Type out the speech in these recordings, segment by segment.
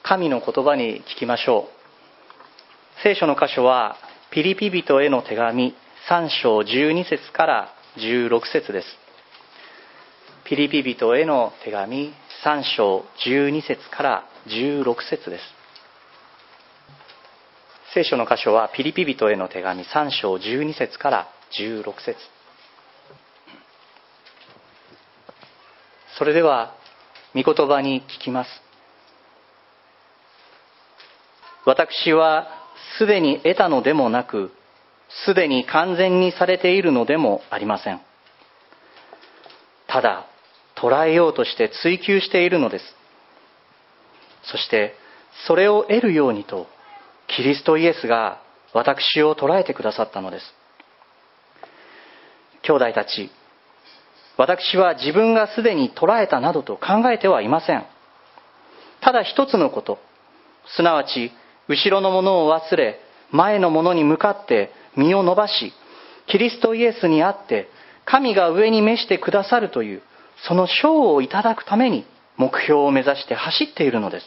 神の言葉に聞きましょう。聖書の箇所はピリピ人への手紙3章12節から16節です。ピリピ人への手紙3章12節から16節です。聖書の箇所はピリピ人への手紙3章12節から16節。それでは御言葉に聞きます。私はすでに得たのでもなく、すでに完全にされているのでもありません。ただ捉えようとして追求しているのです。そしてそれを得るようにとキリストイエスが私を捉えてくださったのです。兄弟たち、私は自分がすでに捉えたなどと考えてはいません。ただ一つのこと、すなわち後ろのものを忘れ、前のものに向かって身を伸ばし、キリストイエスにあって神が上に召してくださるというその賞をいただくために目標を目指して走っているのです。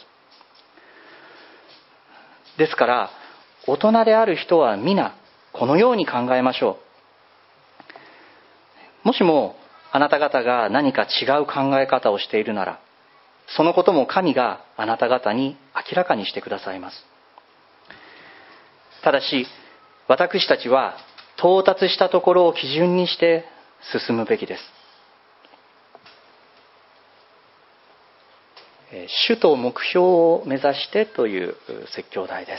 ですから大人である人は皆このように考えましょう。もしもあなた方が何か違う考え方をしているなら、そのことも神があなた方に明らかにしてくださいます。ただし私たちは到達したところを基準にして進むべきです。主と目標を目指してという説教題です。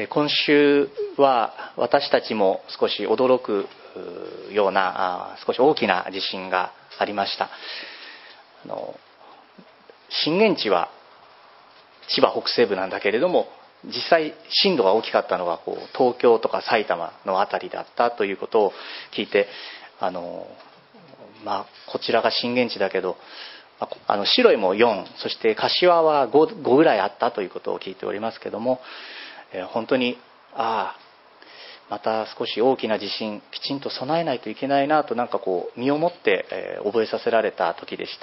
今週は私たちも少し驚くような少し大きな地震がありました。震源地は千葉北西部なんだけれども、実際震度が大きかったのは東京とか埼玉のあたりだったということを聞いて、こちらが震源地だけど、白井も4、そして柏は 5ぐらいあったということを聞いておりますけども、本当にまた少し大きな地震きちんと備えないといけないなと身をもって覚えさせられた時でした。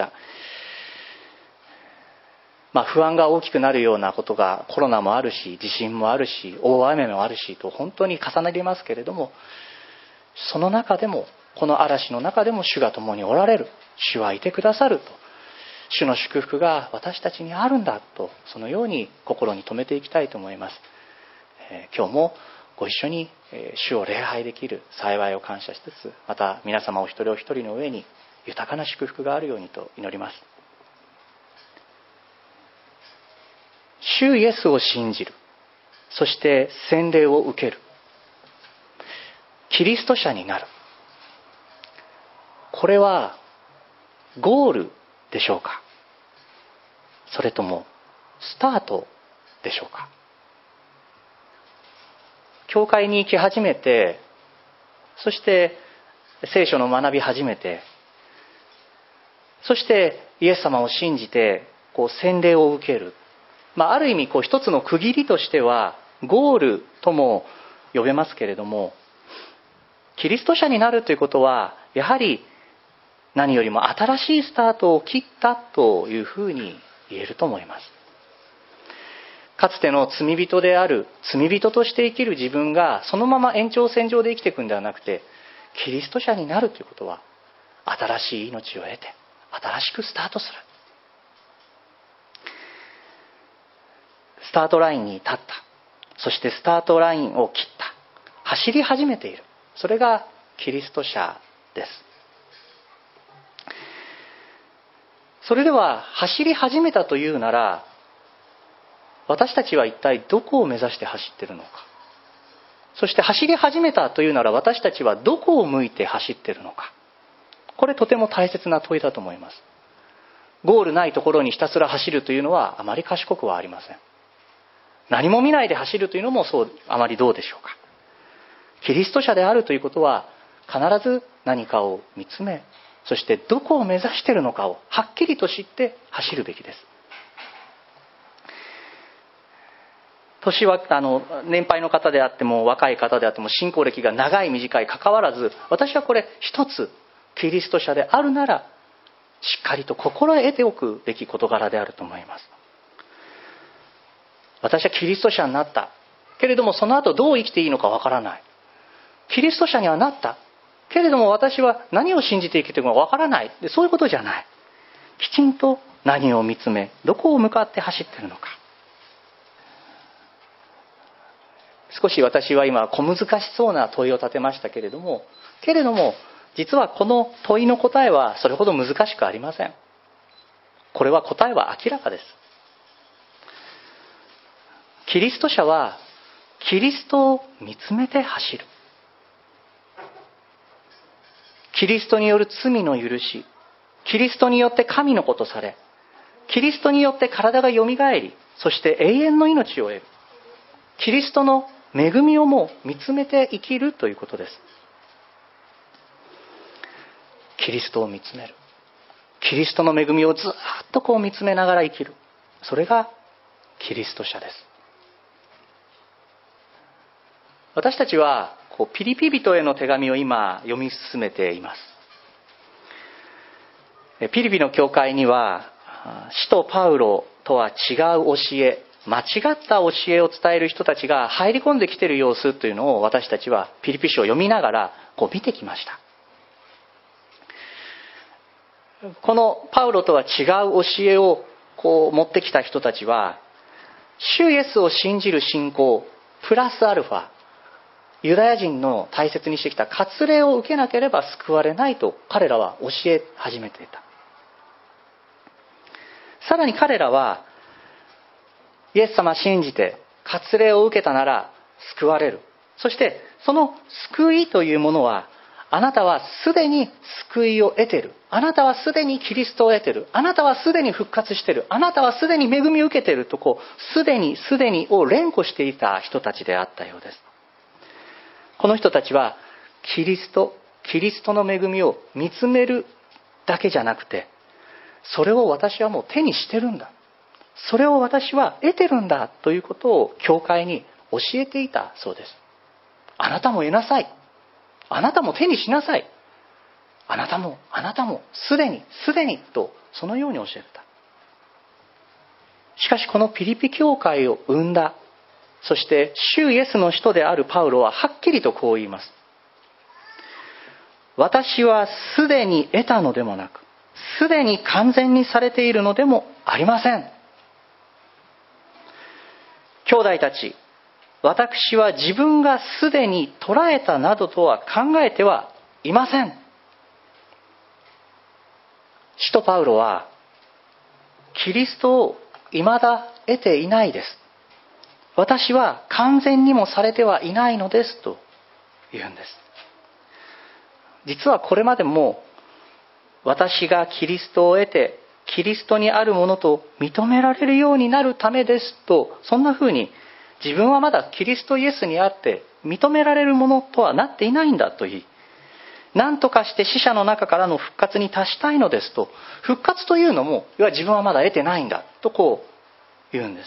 不安が大きくなるようなことがコロナもあるし、地震もあるし、大雨もあるしと本当に重なりますけれども、その中でもこの嵐の中でも主が共におられる、主はいてくださると、主の祝福が私たちにあるんだと、そのように心に留めていきたいと思います。今日もご一緒に主を礼拝できる幸いを感謝しつつ、また皆様お一人お一人の上に豊かな祝福があるようにと祈ります。主イエスを信じる、そして洗礼を受ける、キリスト者になる、これはゴールでしょうか、それともスタートでしょうか。教会に行き始めて、そして聖書の学び始めて、そしてイエス様を信じて洗礼を受ける、ある意味一つの区切りとしてはゴールとも呼べますけれども、キリスト者になるということはやはり何よりも新しいスタートを切ったというふうに言えると思います。かつての罪人である、罪人として生きる自分がそのまま延長線上で生きていくんではなくて、キリスト者になるということは新しい命を得て新しくスタートする。スタートラインに立った、そしてスタートラインを切った、走り始めている、それがキリスト者です。それでは走り始めたというなら、私たちは一体どこを目指して走っているのか、そして走り始めたというなら私たちはどこを向いて走っているのか、これとても大切な問いだと思います。ゴールないところにひたすら走るというのはあまり賢くはありません。何も見ないで走るというのもあまりどうでしょうか。キリスト者であるということは必ず何かを見つめ、そしてどこを目指しているのかをはっきりと知って走るべきです。年は年配の方であっても若い方であっても信仰歴が長い短い関わらず、私はこれ一つキリスト者であるならしっかりと心得ておくべき事柄であると思います。私はキリスト者になったけれども、その後どう生きていいのかわからない。キリスト者にはなったけれども、私は何を信じて生きていくのかわからない。で、そういうことじゃない。きちんと何を見つめ、どこを向かって走っているのか。少し私は今小難しそうな問いを立てましたけれども、実はこの問いの答えはそれほど難しくありません。これは答えは明らかです。キリスト者はキリストを見つめて走る。キリストによる罪の許し、キリストによって神の子とされ、キリストによって体がよみがえり、そして永遠の命を得る。キリストの恵みをも見つめて生きるということです。キリストを見つめる。キリストの恵みをずっと見つめながら生きる。それがキリスト者です。私たちはピリピ人への手紙を今読み進めています。ピリピの教会には使徒パウロとは違う教え、間違った教えを伝える人たちが入り込んできている様子というのを私たちはピリピ書を読みながら見てきました。このパウロとは違う教えを持ってきた人たちは、主イエスを信じる信仰プラスアルファ、ユダヤ人の大切にしてきた割礼を受けなければ救われないと彼らは教え始めていた。さらに彼らは、イエス様信じて割礼を受けたなら救われる。そしてその救いというものは、あなたはすでに救いを得ている。あなたはすでにキリストを得ている。あなたはすでに復活している。あなたはすでに恵みを受けているとすでにを連呼していた人たちであったようです。この人たちはキリストの恵みを見つめるだけじゃなくて、それを私はもう手にしてるんだ、それを私は得てるんだということを教会に教えていたそうです。あなたも得なさい。あなたも手にしなさい。あなたもすでにと、そのように教えた。しかしこのピリピ教会を生んだ、そして主イエスの使徒であるパウロははっきりとこう言います。私はすでに得たのでもなく、すでに完全にされているのでもありません。兄弟たち、私は自分がすでに捉えたなどとは考えてはいません。使徒パウロはキリストを未だ得ていないです。私は完全にもされてはいないのですと言うんです。実はこれまでも、私がキリストを得てキリストにあるものと認められるようになるためですと、そんなふうに自分はまだキリストイエスにあって認められるものとはなっていないんだと言い、何とかして死者の中からの復活に達したいのですと、復活というのも自分はまだ得てないんだと言うんです。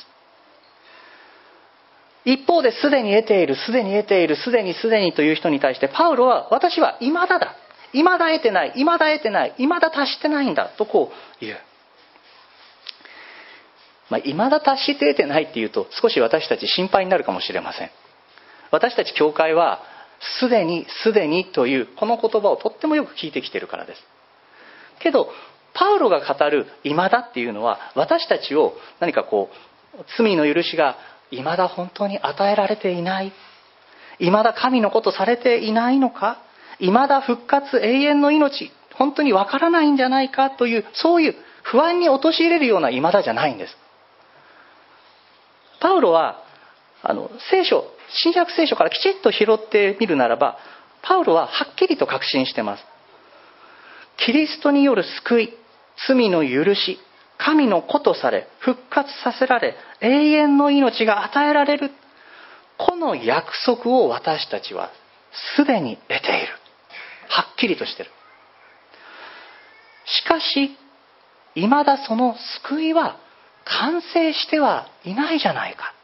一方ですでに得ているという人に対して、パウロは私は未だだ、未だ得てない、未だ達してないんだと言う。未だ達して得てないっていうと少し私たち心配になるかもしれません。私たち教会はすでにというこの言葉をとってもよく聞いてきているからです。けどパウロが語る未だっていうのは、私たちを何か罪の許しが未だ本当に与えられていない、未だ神のことされていないのか、未だ復活永遠の命本当にわからないんじゃないかという、そういう不安に陥れるような未だじゃないんです。パウロは新約聖書からきちっと拾ってみるならば、パウロははっきりと確信しています。キリストによる救い、罪の許し、神の子とされ復活させられ永遠の命が与えられる、この約束を私たちはすでに得ている。はっきりとしている。しかし未だその救いは完成してはいないじゃないか。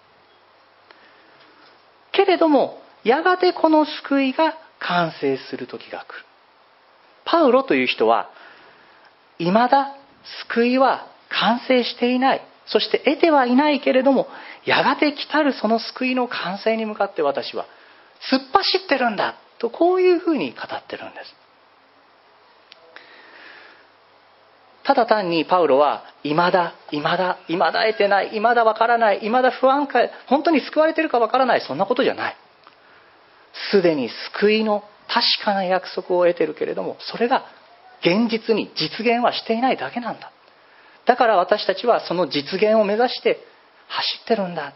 けれどもやがてこの救いが完成する時が来る。パウロという人は未だ救いは完成していない、そして得てはいないけれども、やがて来たるその救いの完成に向かって私は突っ走ってるんだと、こういうふうに語ってるんです。ただ単にパウロは未だ得てない、未だわからない、未だ不安か、本当に救われているかわからない、そんなことじゃない。すでに救いの確かな約束を得ているけれども、それが現実に実現はしていないだけなんだ。だから私たちはその実現を目指して走ってるんだ。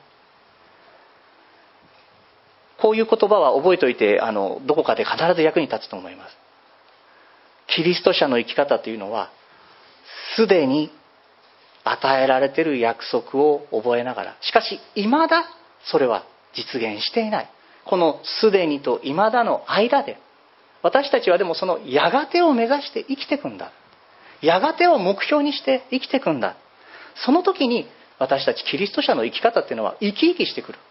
こういう言葉は覚えておいて、どこかで必ず役に立つと思います。キリスト者の生き方というのは、すでに与えられている約束を覚えながら、しかし未だそれは実現していない。このすでにと未だの間で、私たちはでもそのやがてを目指して生きていくんだ。やがてを目標にして生きていくんだ。その時に私たちキリスト者の生き方っていうのは生き生きしてくる。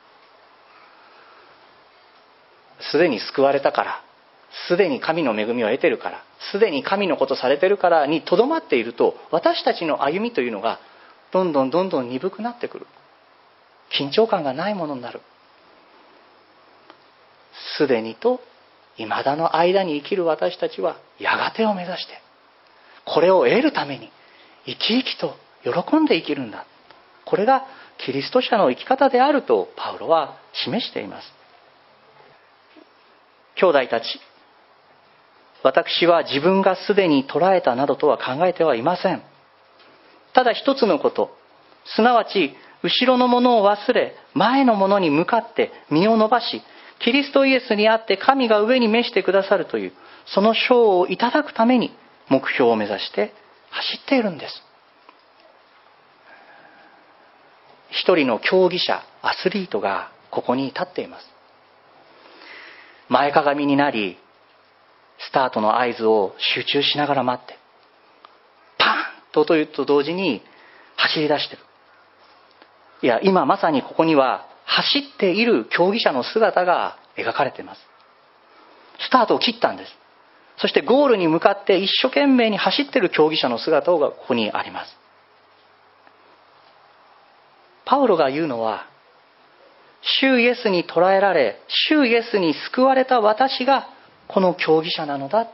すでに救われたから、すでに神の恵みを得ているから、すでに神のことされているからにとどまっていると、私たちの歩みというのがどんどん鈍くなってくる。緊張感がないものになる。すでにと未だの間に生きる私たちはやがてを目指して、これを得るために生き生きと喜んで生きるんだ。これがキリスト者の生き方であるとパウロは示しています。兄弟たち、私は自分がすでに捉えたなどとは考えてはいません。ただ一つのこと、すなわち後ろのものを忘れ、前のものに向かって身を伸ばし、キリストイエスにあって神が上に召してくださるという、その賞をいただくために目標を目指して走っているんです。一人の競技者、アスリートがここに立っています。前かがみになり、スタートの合図を集中しながら待って、パーンと音と同時に走り出している。いや、今まさにここには走っている競技者の姿が描かれています。スタートを切ったんです。そしてゴールに向かって一生懸命に走っている競技者の姿がここにあります。パウロが言うのは、主イエスに捕らえられ、主イエスに救われた私がこの競技者なのだと。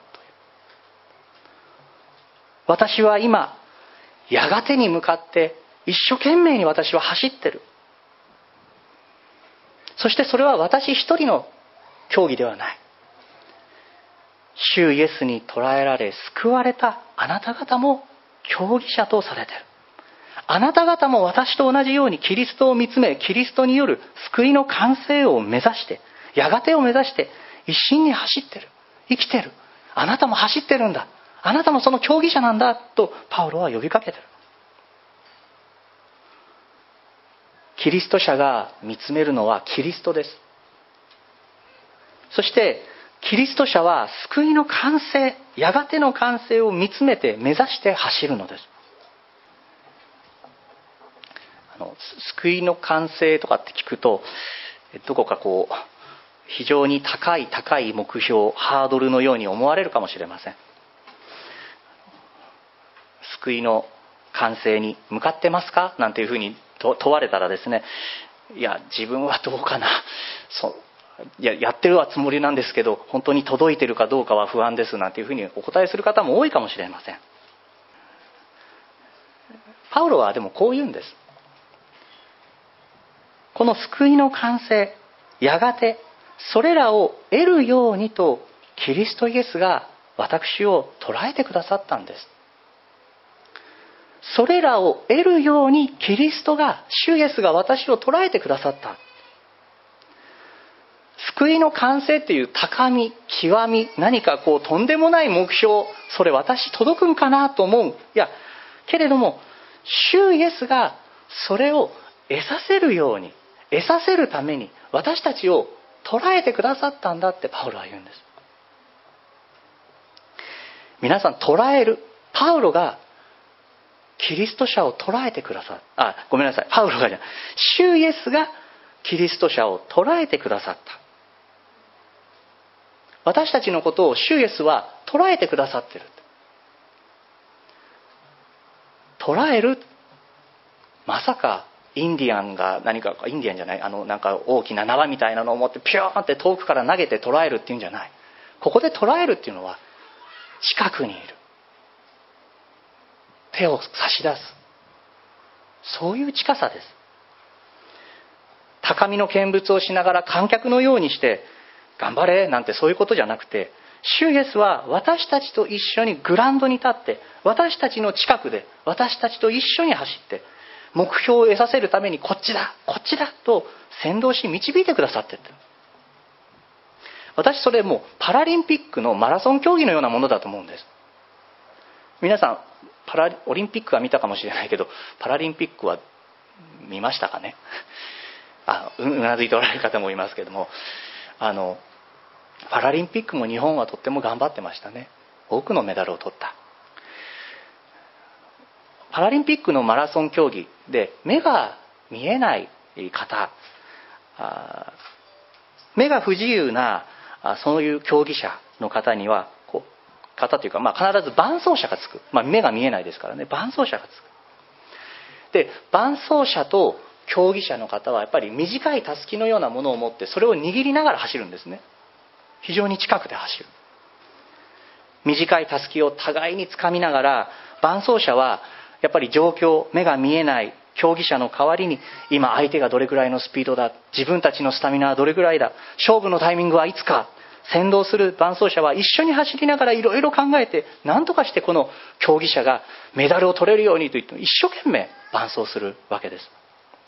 私は今、やがてに向かって一生懸命に私は走ってる。そしてそれは私一人の競技ではない。主イエスに捕らえられ救われたあなた方も競技者とされている。あなた方も私と同じようにキリストを見つめ、キリストによる救いの完成を目指して、やがてを目指して一心に走ってる、生きてる。あなたも走ってるんだ。あなたもその競技者なんだとパウロは呼びかけてる。キリスト者が見つめるのはキリストです。そしてキリスト者は救いの完成、やがての完成を見つめて目指して走るのです。救いの完成とかって聞くと、どこか非常に高い目標、ハードルのように思われるかもしれません。救いの完成に向かってますかなんていうふうに問われたらですね、いや自分はどうかな、やってるはつもりなんですけど本当に届いてるかどうかは不安ですなんていうふうにお答えする方も多いかもしれません。パウロはでもこう言うんです。この救いの完成、やがてそれらを得るようにとキリストイエスが私を捉えてくださったんです。それらを得るようにキリストが、主イエスが私を捉えてくださった。救いの完成っていう高み、極み、何かとんでもない目標、それ私届くんかなと思う。いや、けれども主イエスがそれを得させるように、得させるために私たちを捉えてくださったんだってパウロは言うんです。皆さん、捉える、パウロがキリスト者を捉えてくださる。ごめんなさい。パウロがじゃない。主イエスがキリスト者を捉えてくださった。私たちのことを主イエスは捉えてくださっている。 捉える。まさかインディアンが何か、インディアンじゃない、なんか大きな縄みたいなのを持ってピューンって遠くから投げて捉えるっていうんじゃない。ここで捉えるっていうのは近くにいる、手を差し出す、そういう近さです。高みの見物をしながら観客のようにして頑張れなんてそういうことじゃなくて、主イエスは私たちと一緒にグラウンドに立って、私たちの近くで私たちと一緒に走って、目標を得させるためにこっちだこっちだと先導し導いてくださっている。私それもうパラリンピックのマラソン競技のようなものだと思うんです。皆さんオリンピックは見たかもしれないけど、パラリンピックは見ましたかね。うなずいておられる方もいますけども、パラリンピックも日本はとっても頑張ってましたね。多くのメダルを取った。パラリンピックのマラソン競技で目が見えない方、目が不自由なそういう競技者の方には方というか、必ず伴走者がつく、目が見えないですからね、伴走者がつく。で、伴走者と競技者の方はやっぱり短いたすきのようなものを持ってそれを握りながら走るんですね。非常に近くで走る。短いたすきを互いにつかみながら、伴走者はやっぱり状況、目が見えない競技者の代わりに、今相手がどれくらいのスピードだ、自分たちのスタミナはどれくらいだ、勝負のタイミングはいつか、先導する伴走者は一緒に走りながらいろいろ考えて、何とかしてこの競技者がメダルを取れるようにと言って一生懸命伴走するわけです。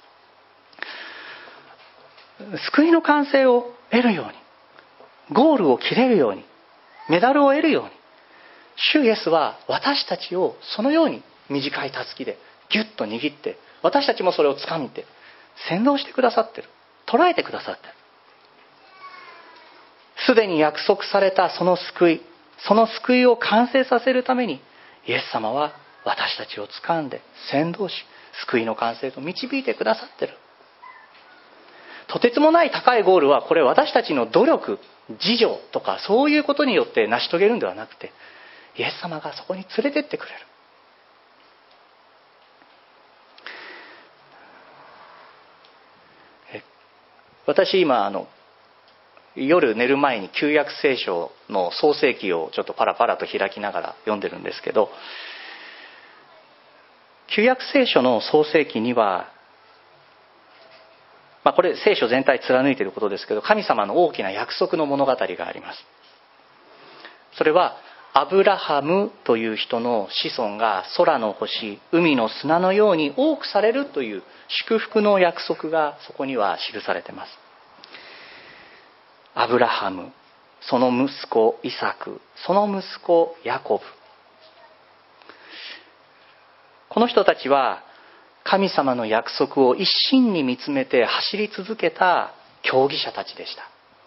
救いの完成を得るように、ゴールを切れるように、メダルを得るように、主イエスは私たちをそのように短いたすきでギュッと握って、私たちもそれを掴みて先導してくださっている、捉えてくださっている。すでに約束されたその救いを完成させるために、イエス様は私たちを掴んで先導し、救いの完成と導いてくださっている。とてつもない高いゴールは、これ私たちの努力、自助とかそういうことによって成し遂げるんではなくて、イエス様がそこに連れてってくれる。私今夜寝る前に旧約聖書の創世記をちょっとパラパラと開きながら読んでるんですけど、旧約聖書の創世記には、これ聖書全体貫いていることですけど、神様の大きな約束の物語があります。それはアブラハムという人の子孫が空の星、海の砂のように多くされるという祝福の約束がそこには記されています。アブラハム、その息子イサク、その息子ヤコブ。この人たちは神様の約束を一心に見つめて走り続けた競技者たちでした。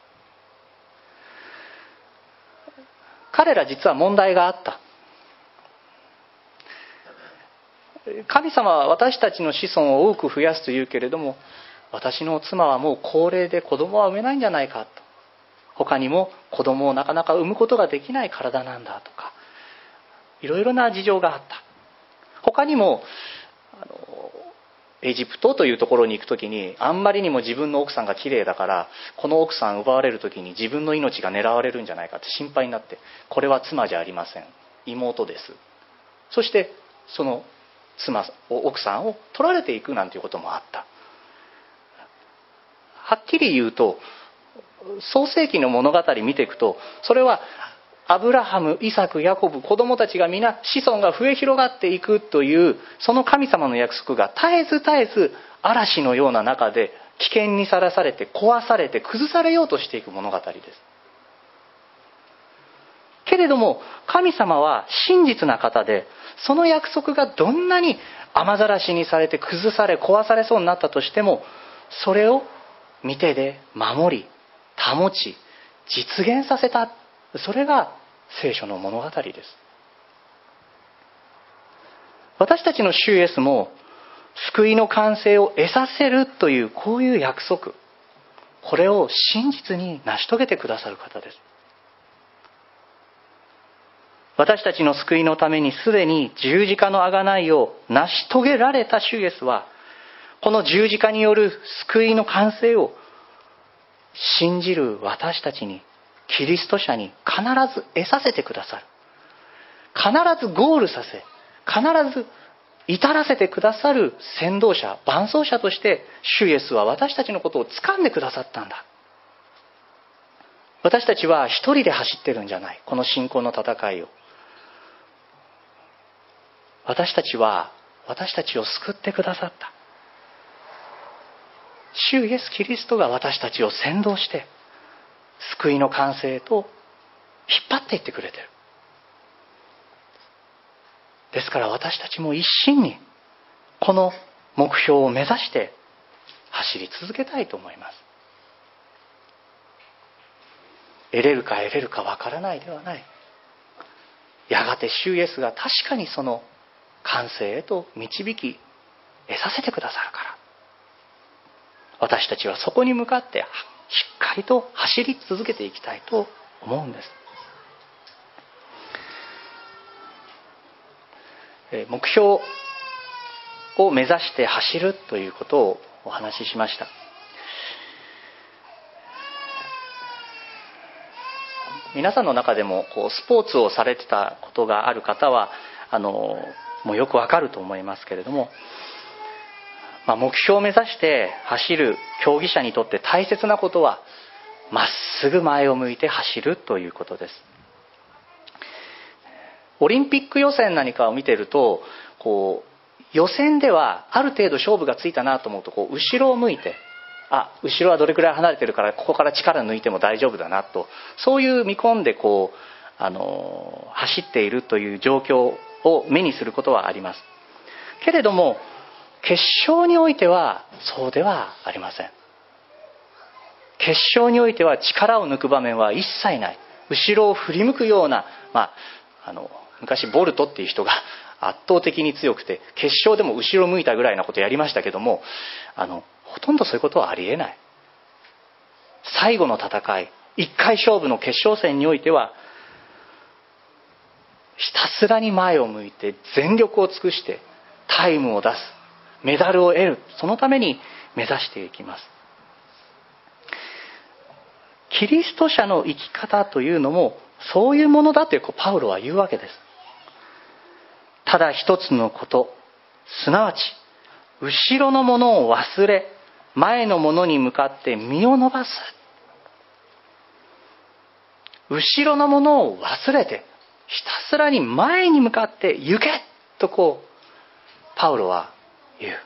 彼ら実は問題があった。神様は私たちの子孫を多く増やすというけれども、私の妻はもう高齢で子供は産めないんじゃないかと、他にも子供をなかなか産むことができない体なんだとか、いろいろな事情があった。他にもエジプトというところに行くときに、あんまりにも自分の奥さんが綺麗だから、この奥さん奪われるときに自分の命が狙われるんじゃないかって心配になって、これは妻じゃありません、妹です、そしてその奥さんを取られていくなんていうこともあった。はっきり言うと、創世記の物語見ていくと、それはアブラハム、イサク、ヤコブ、子供たちが皆子孫が増え広がっていくという、その神様の約束が絶えず嵐のような中で危険にさらされて、壊されて、崩されようとしていく物語です。けれども神様は真実な方で、その約束がどんなに雨ざらしにされて崩され壊されそうになったとしても、それを見てで守り保ち実現させた。それが聖書の物語です。私たちの主イエスも救いの完成を得させるという、こういう約束、これを真実に成し遂げてくださる方です。 私たちの救いのためにすでに十字架の贖いを成し遂げられた主イエスは、この十字架による救いの完成を信じる私たちに、キリスト者に必ず得させてくださる。必ずゴールさせ、必ず至らせてくださる先導者、伴走者として主イエスは私たちのことを掴んでくださったんだ。私たちは一人で走ってるんじゃない。この信仰の戦いを。私たちは私たちを救ってくださった。主イエス・キリストが私たちを先導して救いの完成へと引っ張っていってくれている。ですから私たちも一心にこの目標を目指して走り続けたいと思います。得れるか得れるかわからないではない。やがて主イエスが確かにその完成へと導き得させてくださるから、私たちはそこに向かってしっかりと走り続けていきたいと思うんです。目標を目指して走るということをお話ししました。皆さんの中でもスポーツをされてたことがある方はもうよくわかると思いますけれども、目標を目指して走る競技者にとって大切なことは、まっすぐ前を向いて走るということです。オリンピック予選何かを見ていると、予選ではある程度勝負がついたなと思うと後ろを向いて、後ろはどれくらい離れてるからここから力抜いても大丈夫だなと、そういう見込んで走っているという状況を目にすることはあります。けれども決勝においてはそうではありません。決勝においては力を抜く場面は一切ない。後ろを振り向くような、昔ボルトっていう人が圧倒的に強くて決勝でも後ろ向いたぐらいなことやりましたけども、ほとんどそういうことはありえない。最後の戦い、一回勝負の決勝戦においてはひたすらに前を向いて全力を尽くしてタイムを出す、メダルを得る、そのために目指していきます。キリスト者の生き方というのもそういうものだとパウロは言うわけです。ただ一つのこと、すなわち後ろのものを忘れ前のものに向かって身を伸ばす。後ろのものを忘れてひたすらに前に向かって行けとパウロは言う。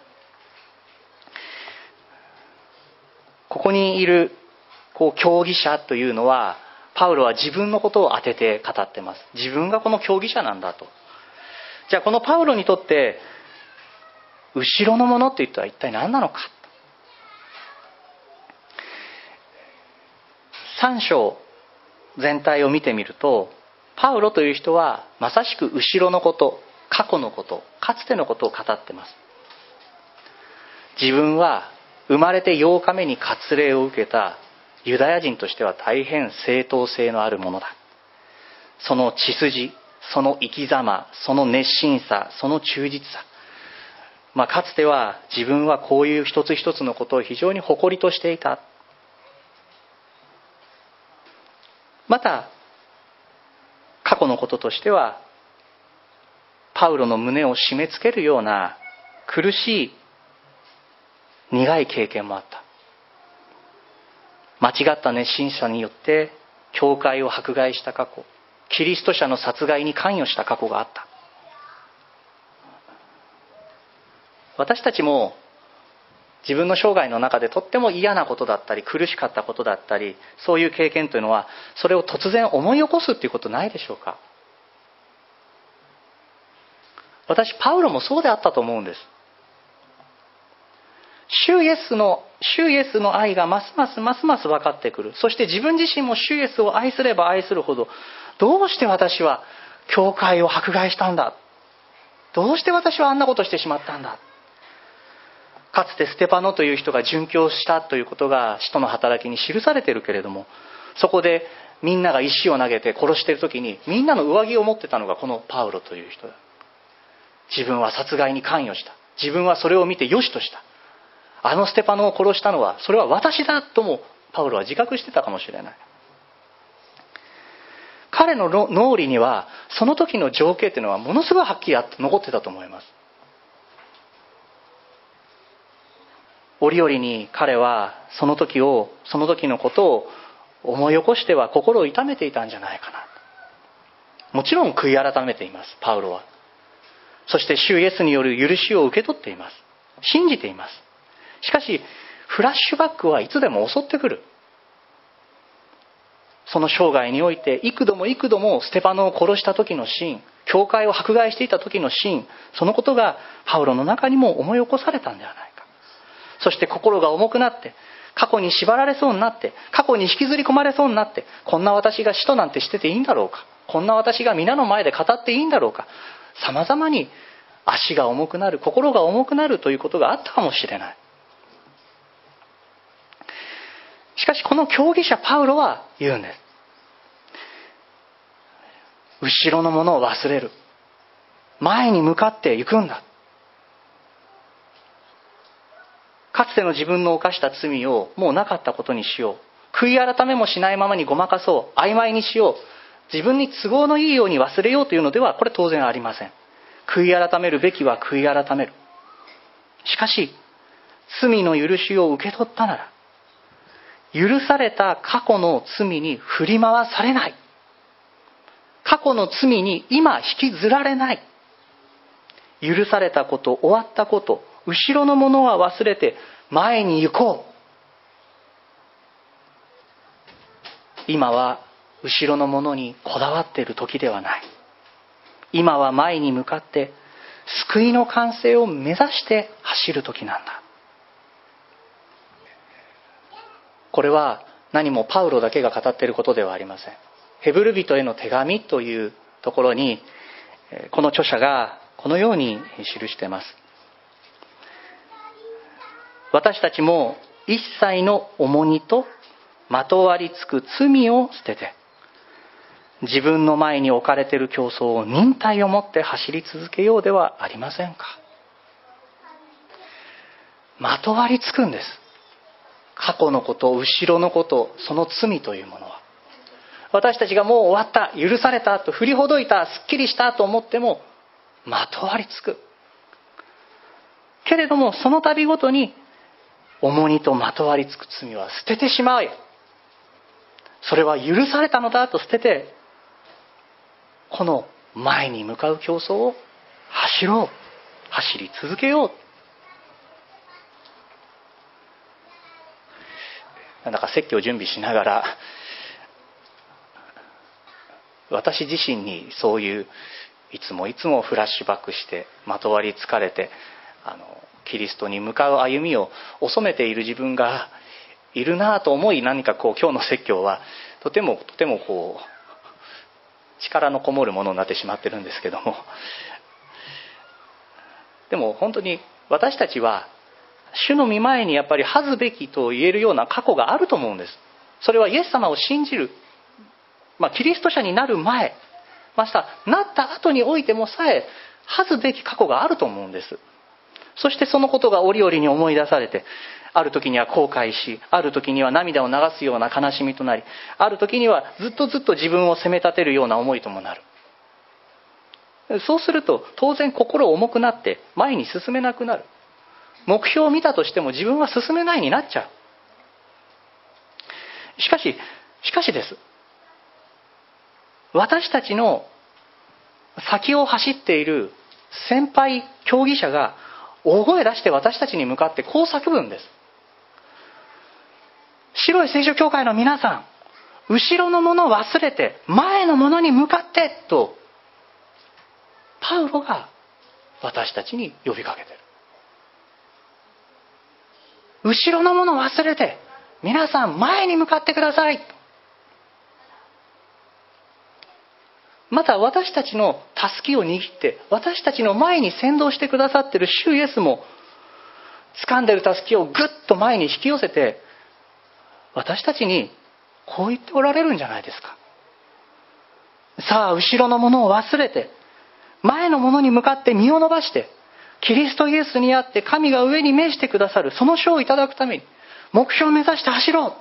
ここにいる競技者というのは、パウロは自分のことを当てて語っています。自分がこの競技者なんだと。じゃあこのパウロにとって後ろのものといったら一体何なのか。3章全体を見てみると、パウロという人はまさしく後ろのこと、過去のこと、かつてのことを語っています。自分は生まれて8日目に割礼を受けたユダヤ人としては大変正当性のあるものだ。その血筋、その生き様、その熱心さ、その忠実さ、かつては自分はこういう一つ一つのことを非常に誇りとしていた。また過去のこととしては、パウロの胸を締め付けるような苦しい苦い経験もあった。間違った熱心さによって教会を迫害した過去、キリスト者の殺害に関与した過去があった。私たちも自分の生涯の中でとっても嫌なことだったり苦しかったことだったり、そういう経験というのは、それを突然思い起こすっていうことないでしょうか。私パウロもそうであったと思うんです。主イエスの愛がますます分かってくる。そして自分自身も主イエスを愛すれば愛するほど、どうして私は教会を迫害したんだ、どうして私はあんなことしてしまったんだ。かつてステパノという人が殉教したということが使徒の働きに記されているけれども、そこでみんなが石を投げて殺している時にみんなの上着を持ってたのがこのパウロという人だ。自分は殺害に関与した。自分はそれを見て良しとした。あのステパノを殺したのはそれは私だともパウロは自覚してたかもしれない。彼の脳裏にはその時の情景というのはものすごいはっきり残ってたと思います。折々に彼はその時のことを思い起こしては心を痛めていたんじゃないかな。もちろん悔い改めています、パウロは。そして主イエスによる許しを受け取っています。信じています。しかしフラッシュバックはいつでも襲ってくる。その生涯において幾度もステパノを殺した時のシーン、教会を迫害していた時のシーン、そのことがパウロの中にも思い起こされたんではないか。そして心が重くなって、過去に縛られそうになって、過去に引きずり込まれそうになって、こんな私が使徒なんてしてていいんだろうか、こんな私が皆の前で語っていいんだろうか、様々に足が重くなる、心が重くなるということがあったかもしれない。しかしこの教義者パウロは言うんです。後ろのものを忘れる。前に向かっていくんだ。かつての自分の犯した罪をもうなかったことにしよう。悔い改めもしないままにごまかそう。曖昧にしよう。自分に都合のいいように忘れようというのではこれ当然ありません。悔い改めるべきは悔い改める。しかし罪の許しを受け取ったなら、許された過去の罪に振り回されない。過去の罪に今引きずられない。許されたこと、終わったこと、後ろのものは忘れて前に行こう。今は後ろのものにこだわっている時ではない。今は前に向かって救いの完成を目指して走る時なんだ。これは何もパウロだけが語っていることではありません。ヘブル人への手紙というところにこの著者がこのように記しています。私たちも一切の重荷とまとわりつく罪を捨てて、自分の前に置かれている競争を忍耐を持って走り続けようではありませんか。まとわりつくんです。過去のこと、後ろのこと、その罪というものは。私たちがもう終わった、許されたと振りほどいた、すっきりしたと思ってもまとわりつく。けれどもその度ごとに重荷とまとわりつく罪は捨ててしまえ。それは許されたのだと捨てて、この前に向かう競争を走り続けよう。なんだか説教準備しながら、私自身にそういういつもフラッシュバックしてまとわりつかれてキリストに向かう歩みを遅めている自分がいるなと思い、何か今日の説教はとても力のこもるものになってしまってるんですけども、でも本当に私たちは主の御前にやっぱり恥ずべきと言えるような過去があると思うんです。それはイエス様を信じる、キリスト者になる前、またなった後においてもさえ恥ずべき過去があると思うんです。そしてそのことが折々に思い出されて、ある時には後悔し、ある時には涙を流すような悲しみとなり、ある時にはずっと自分を責め立てるような思いともなる。そうすると当然心重くなって前に進めなくなる。目標を見たとしても自分は進めないになっちゃう。しかしです。私たちの先を走っている先輩競技者が大声出して私たちに向かってこう叫ぶんです。白い聖書教会の皆さん、後ろのものを忘れて前のものに向かってとパウロが私たちに呼びかけている。後ろのものを忘れて皆さん前に向かってください。また私たちのたすきを握って私たちの前に先導してくださっている主イエスも掴んでいるたすきをぐっと前に引き寄せて私たちにこう言っておられるんじゃないですか。さあ、後ろのものを忘れて、前のものに向かって身を伸ばして、キリストイエスにあって神が上に召してくださるその賞をいただくために目標を目指して走ろう。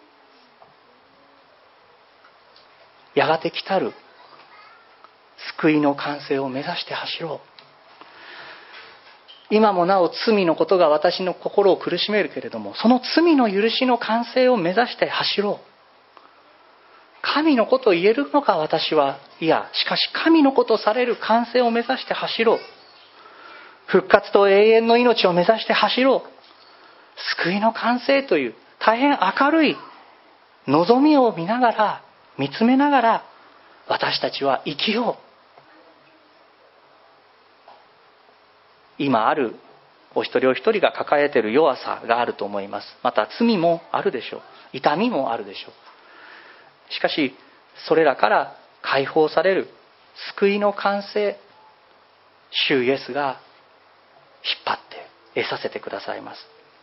やがて来たる救いの完成を目指して走ろう。今もなお罪のことが私の心を苦しめるけれども、その罪の許しの完成を目指して走ろう。神のことを言えるのか私は。いや、しかし神のことされる完成を目指して走ろう。復活と永遠の命を目指して走ろう。救いの完成という大変明るい望みを見ながら、見つめながら、私たちは生きよう。今あるお一人お一人が抱えている弱さがあると思います。また罪もあるでしょう。痛みもあるでしょう。しかしそれらから解放される救いの完成、主イエスが引っ張って得させてくださいます。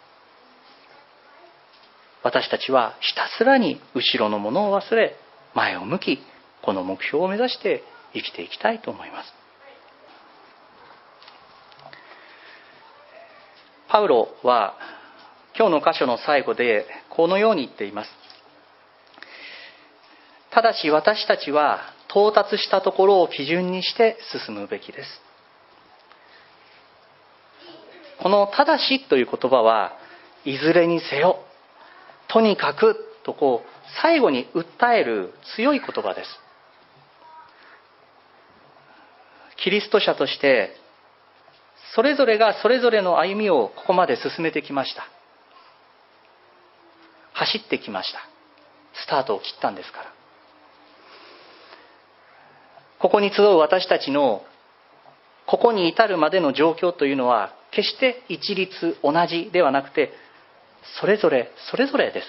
私たちはひたすらに後ろのものを忘れ、前を向き、この目標を目指して生きていきたいと思います。パウロは今日の箇所の最後でこのように言っています。ただし私たちは到達したところを基準にして進むべきです。このただしという言葉はいずれにせよ、とにかくと最後に訴える強い言葉です。キリスト者としてそれぞれがそれぞれの歩みをここまで進めてきました。走ってきました。スタートを切ったんですから。ここに集う私たちのここに至るまでの状況というのは決して一律同じではなくて、それぞれです。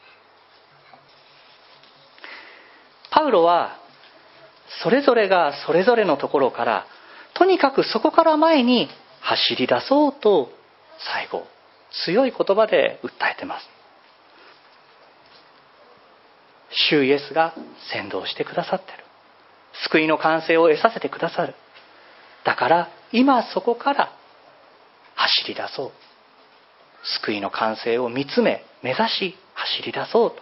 パウロはそれぞれがそれぞれのところから、とにかくそこから前に走り出そうと最後強い言葉で訴えています。主イエスが先導してくださっている。救いの完成を得させてくださる。だから今そこから走り出そう。救いの完成を見つめ目指し走り出そうと。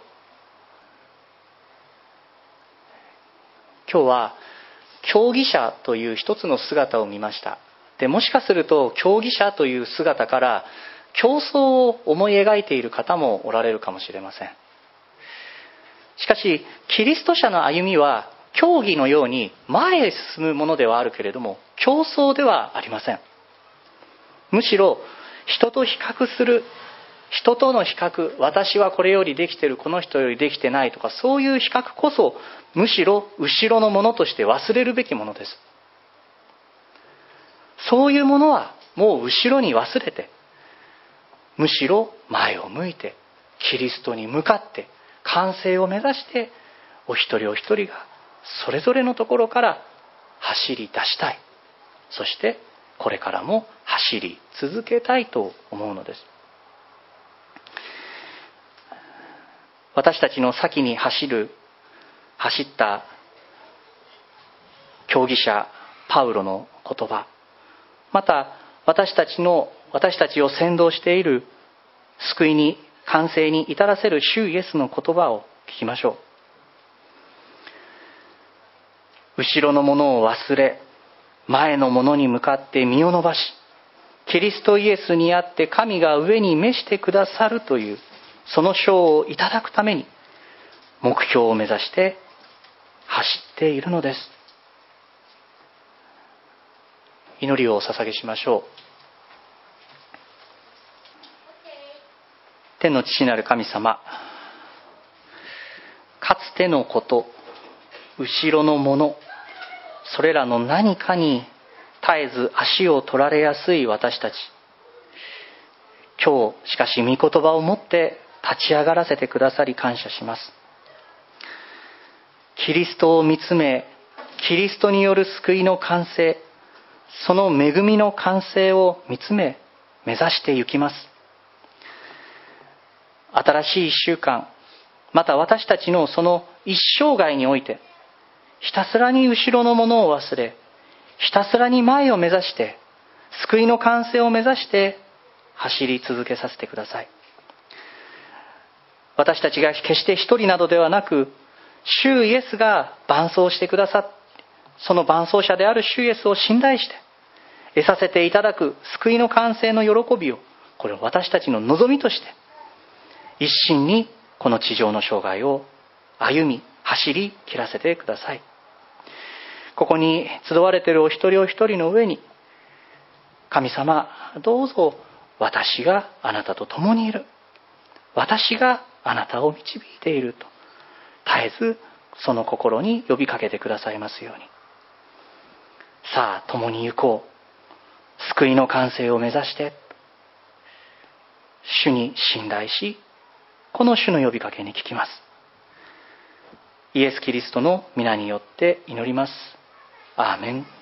今日は競技者という一つの姿を見ました。でもしかすると競技者という姿から競争を思い描いている方もおられるかもしれません。しかしキリスト者の歩みは競技のように前へ進むものではあるけれども、競争ではありません。むしろ人と比較する、人との比較、私はこれよりできている、この人よりできてないとか、そういう比較こそむしろ後ろのものとして忘れるべきものです。そういうものはもう後ろに忘れて、むしろ前を向いてキリストに向かって完成を目指して、お一人お一人がそれぞれのところから走り出したい。そしてこれからも走り続けたいと思うのです。私たちの先に走った競技者パウロの言葉、また私たちを先導している救いに完成に至らせる主イエスの言葉を聞きましょう。後ろのものを忘れ、前のものに向かって身を伸ばし、キリストイエスにあって神が上に召してくださるというその賞をいただくために目標を目指して走っているのです。祈りを捧げしましょう。天の父なる神様、かつてのこと、後ろのもの、それらの何かに絶えず足を取られやすい私たち、今日しかし御言葉を持って立ち上がらせてくださり感謝します。キリストを見つめ、キリストによる救いの完成、その恵みの完成を見つめ目指してゆきます。新しい1週間、 また私たちのその一生涯において、ひたすらに後ろのものを忘れ、ひたすらに前を目指して、救いの完成を目指して走り続けさせてください。私たちが決して一人などではなく、主イエスが伴走してくださって、その伴走者である主イエスを信頼して得させていただく救いの完成の喜びを、これを私たちの望みとして一心にこの地上の生涯を歩み走り切らせてください。ここに集われているお一人お一人の上に、神様どうぞ私があなたと共にいる、私があなたを導いていると絶えずその心に呼びかけてくださいますように。さあ共に行こう、救いの完成を目指して主に信頼し、この主の呼びかけに聞きます。イエス・キリストの皆によって祈ります。アーメン。